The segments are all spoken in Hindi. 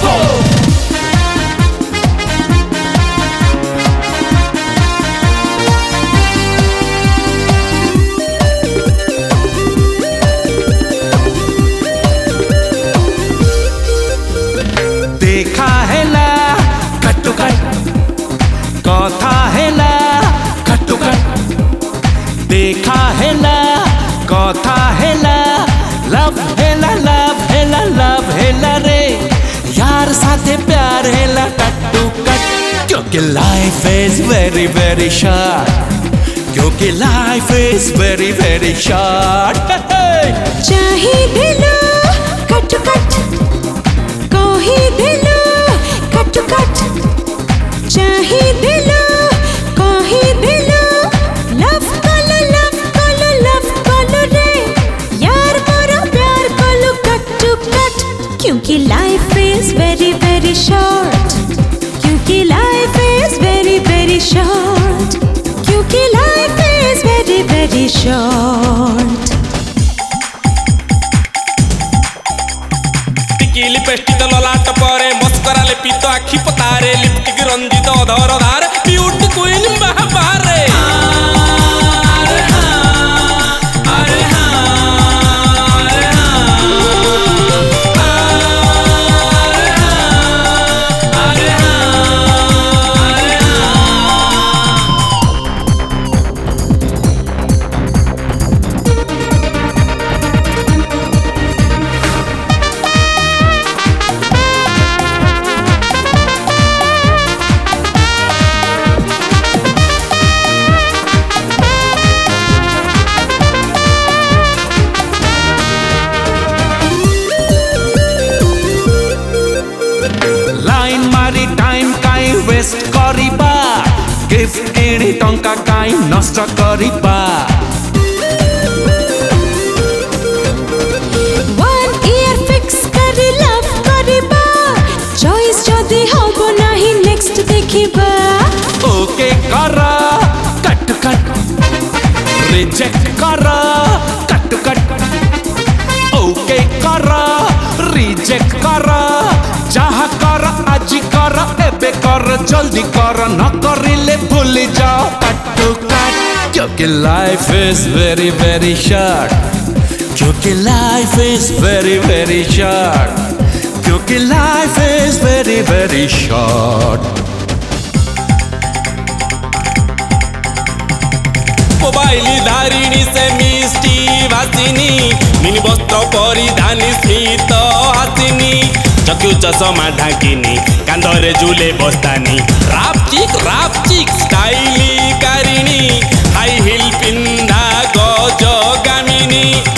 देखा हेला कटुकट कथा हेला कटुकट देखा हेला कथा हेला लव हेला लव हेला लव हेला रे यार साथे प्यार हेला कटुकट क्योंकि life is very very short क्योंकि life is very very short चाहे दिलो कटुकट कोही दिलो कटुकट चाहे दिलो कोही दिलो लव कलो रे यार मोरा प्यार कलो कटुकट क्योंकि life is very very short क्योंकि life is very very short क्योंकि life is very very short lipstick ललाट परे मस्करा ले पीत आखि पतारे लिपस्टिक रंजित अधर धार ब्यूटी क्वीन महाबारे वेस्ट करिबा गिफ्ट एणे टंका काई नष्ट करिबा वन ईयर फिक्स करी लव करिबा चॉइस जदी होबो नाही नेक्स्ट देखिबा ओके करा कट कट रिजेक्ट करा कट कट ओके करा रिजेक्ट करा जहाँ कर आज कर एबे कर जल्दी कर न करिले भूल जाओ कट कट क्योंकि life is very very short क्योंकि life is very very short क्योंकि life is very very short mobile धारिणी से मिष्टी भासिनी मिनी वस्त्र परिधानी स्मित हासिनी चक्यू चषमा ढाकिनी कांधरे झुले बस्तानी राप चिक स्टाइली कारिणी हाई हिल पिंधा गज गामिनी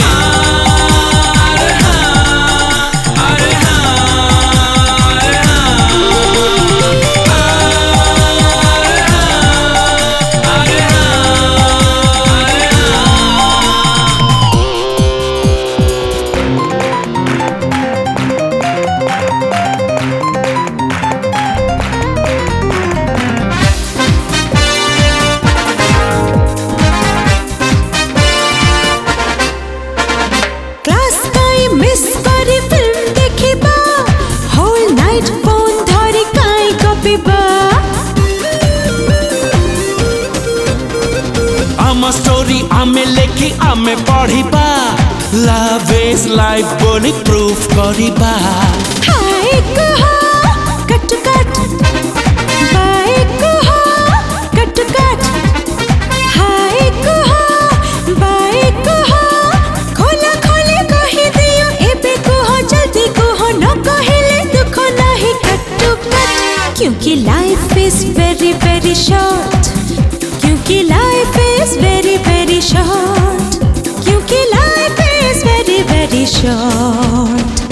स्टोरी आमे लेखी आमे पढ़िबा लव इज लाइफ बोली प्रूफ करिबा हाय कहा कट कट बाय कहा कट कट हाय कहा बाय कहा खोला खोले कहि दियो एबे कहो जल्दी कहो न कहिले दुख नाही कट कट क्योंकि life is very very short क्योंकि life is very very short क्योंकि life is very very short